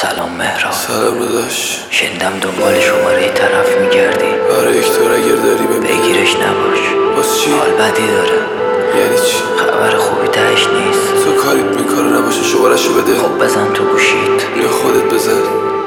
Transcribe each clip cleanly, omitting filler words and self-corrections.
سلام مهران. سلام داداش. شنیدم دنبال شماره طرف میگردی. آره یکتار اگر داری بگیرش نباش. باز چی؟ حال بدی داره. یعنی چی؟ خبر خوبی تهش نیست. تو کاریت میکاره نباشه شماره‌شو بده. خب بزن تو گوشیت یا خودت بزن.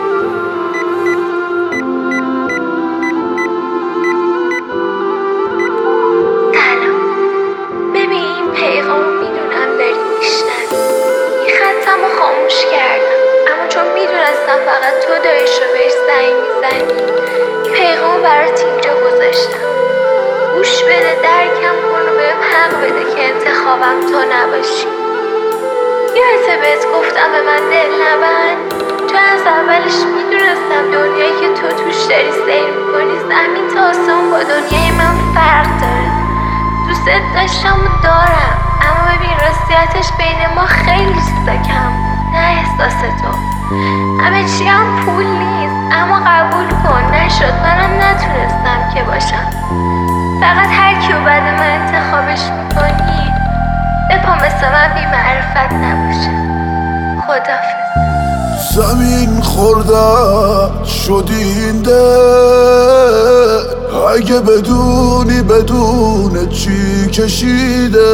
خاموش کردم، اما چون میدونستم فقط تو داریش رو بهش زنگ میزنی این پیغام برات اینجا گذاشتم. گوش بده، درکم کن و بهم حق بده که انتخابم تو نباشی. یادته بهت گفتم به من دل نبند؟ چون از اولش میدونستم دنیایی که تو توش داری سیر میکنی زمین تا آسمون با دنیای من فرق داره. دوست داشتم و دارم، اما ببین راستیتش بین ما خیلی چیزا کم بود. نه احساس تو همه چی هم پول نیست، اما قبول کن نشد، منم نتونستم که باشم. فقط هر کیو بعد من انتخابش میکنی بپا مثل من بی معرفت نباشه. خدافظ. زمین خورده شدی این دل، اگه بدونی بدون چی کشیده،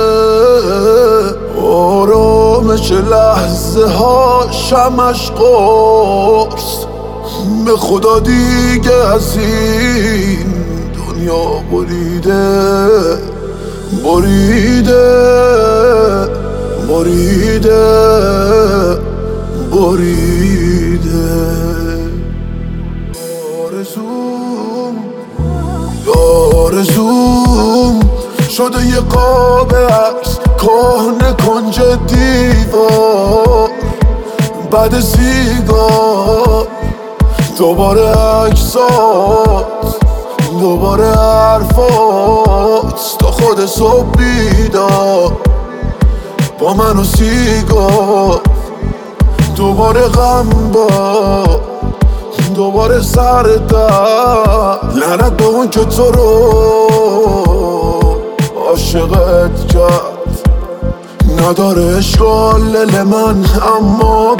آرامش لحظه ها شمش قرص، به خدا دیگه از این دنیا بریده بریده بریده بریده. آرزوم شده یه قاب عکس کهنه کنج دیوار، بعد سیگار دوباره عکسات، دوباره حرفات، تا خود صبح بیدار با من و سیگار، دوباره غم با دوباره سر در. لعنت به اون که تو رو عاشقت کرد، نداره اشکال دل من، اما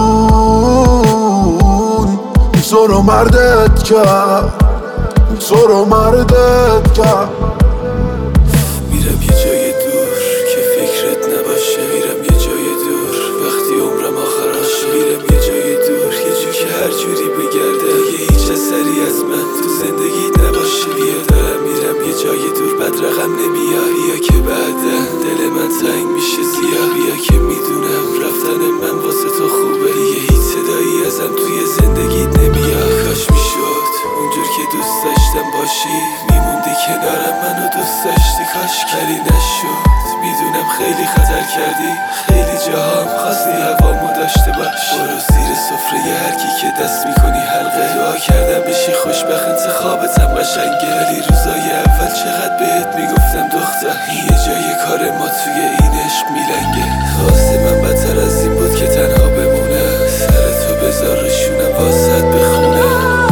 بدون تو رو مردت کرد، تو رو مردت کرد. میرم یه جای دور که فکرت نباشه، میرم یه جای دور وقتی عمرم آخراشه، میرم یه جای دور یه جو که هر جوری بگرده یه هیچ اثری از من تو زندگی نباشه. بیا دارم میرم یه جای دور، بد رقم نمیاد، بیا که بعدا دل من تنگ میشه زیاد، بیا که میدونم رفتن من واسه تو خوبه، دیگه هیچ صدایی ازم توی زندگیت نمیاد. کاش میشد اونجور که دوست داشتم باشی، میموندی کنارم منو دوست داشتی، کاش کاری نشد. میدونم خیلی خطر کردی، خیلی جاهام خواستی هوامو داشته باش. برو زیر سفره هر کی که دست میکنی حلقه، دعا کردم بشی خوشبخت انتخابتم قشنگه، ولی روزای اول چقدر بهت میگفتم دختر یه جای کار ما توی این عشق میلنگه. خواسته من بدتر از این بود که تنها بمونه، سر تو بذار روشونم واسط بخونه،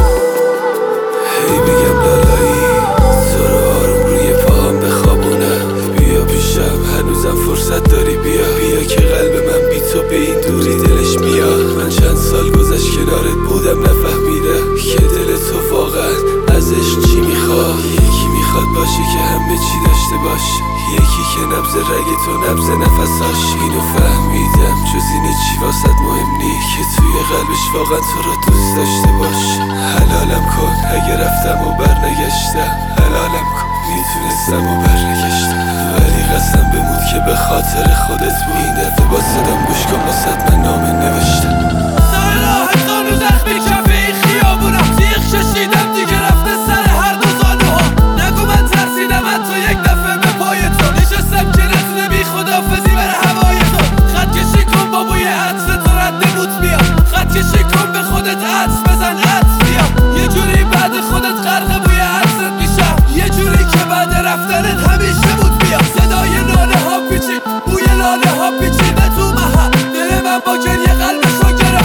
هی بگم لالایی تو رو آروم روی پاهم بخوابونه. بیا پیشم هنوزم فرصت داری، بیا بیا که قلب من بی تو به این دوری دلش میاد. من چند سال گذشت کنارت بودم نفهمیدم که دل تو واقعا ازش چی میخواد. یکی میخواد باشه که همه چی داشته باشه، یکی که نبض رگ تو نبض نفساش. اینو فهمیدم جز اینه چی واسط مهم نی، که توی قلبش واقعا تو رو دوست داشته باش. حلالم کن اگه رفتم و برنگشتم، حلالم کن میتونستم و برنگشتم، ولی قسم بمود که به خاطر خودت بود. این دفعه با صدام گوش کن واسط من نامه نوشتم. سر راه خانو زخمی کف این خیابونم، تیغ کشیدم دیگه رفته سر هر دو زانوها. نگو من ترسیدم حتی یک دفعه به پای تو، نشستم که نتونه بی خدافزی بره هوای تو. خط کشی کن با بوی عطر تو رد بود بیا، خط کشی کن به خودت عطر بزن عطر بیا. یه جوری بعد خودت غرق بوی عطرت میشم، یه جوری که بعد رفتنت همیشه بود بیا. صدای ناله ها پیچید، بوی لاله ها پیچیده تو محل، دل من با گریه قلبشو گرفت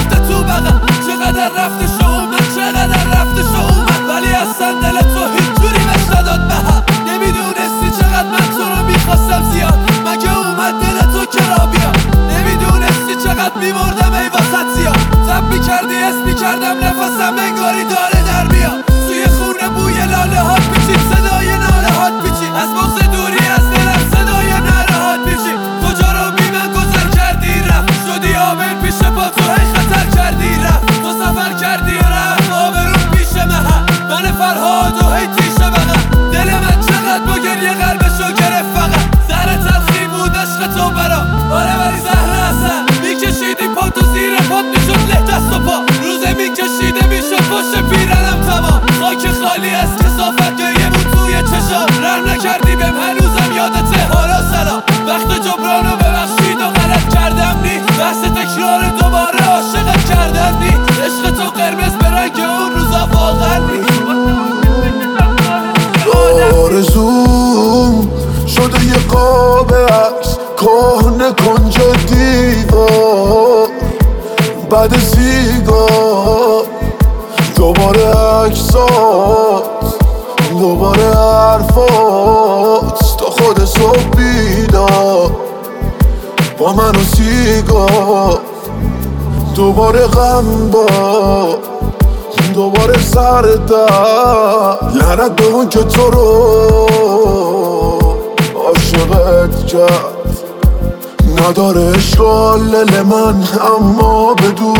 دیوار بعد سیگار دوباره عکسات دوباره حرفات تا خود صبح بیدار با من و سیگار دوباره غم با دوباره سر در لعنت به اون که تو رو عاشقت کرد نداره اشکال من اما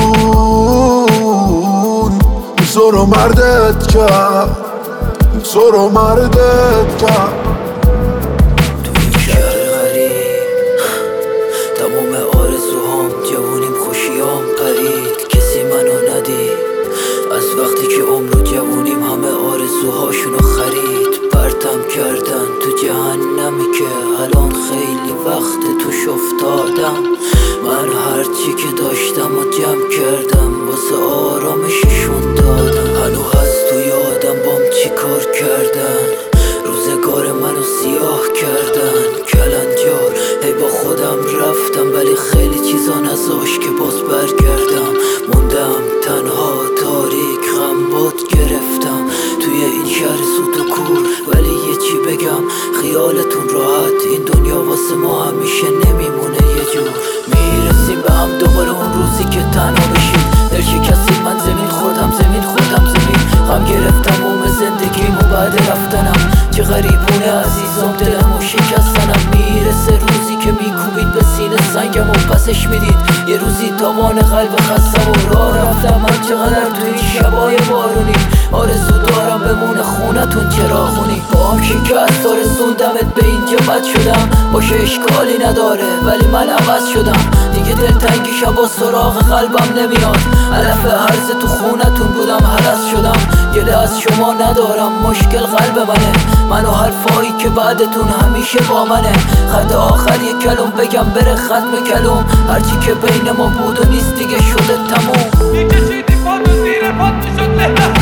بدون تو رو مردت کرد تو رو مردت کرد تو این شهر غریب تموم آرزوهام جوونیم خوشیام پرید کسی منو ندید از وقتی که عمر و جوونیم همه آرزوهاشونو خرید پرتم کردن تو جهنمی که الان خیلی وقت توش افتادم من هرچی که داشتم و جمع کردم واسه آرامششون دادم هنو هست تو یادم بام چی کار کردن روزگار منو سیاه کردن کلنجار هی با خودم رفتم ولی خیلی چیزا نذاش که باز برگردم موندم تنها تاریک غم باد گرفتم توی این شهر سوت و کور ولی یه چی بگم خیالتون راحت این دنیا واسه ما همیشه نمیمونه یه جور میرسیم به هم دوباره اون روزی که تنها بشیم در شکستیم من زمین خودم غم گرفتم اوم زندگیم و بعد رفتنم چه غریبونه عزیزم دلمو شکستنم میرسه روزی که میکوبید به سینه سنگم و پسش میدید یه روزی تاوان قلب خستم و راه رفتم من چقدر توی این شبای بارونی آرزو دارم بمونه خونتون چراغونی با هم شکست رسوندمت به اینجا بد شدم باشه اشکالی نداره ولی من عوض شدم دیگه دلتنگی شبا سراغ قلبم نمیاد علف هرز تو خونتون بودم هرس شدم گله از شما ندارم مشکل قلب منو حرفایی که بعدتون همیشه با منه خط آخر یک کلم بگم بره ختم کلم هرچی که بین ما بود و نیست دیگه شده تموم میکشیدی پا تو زیر پات میشد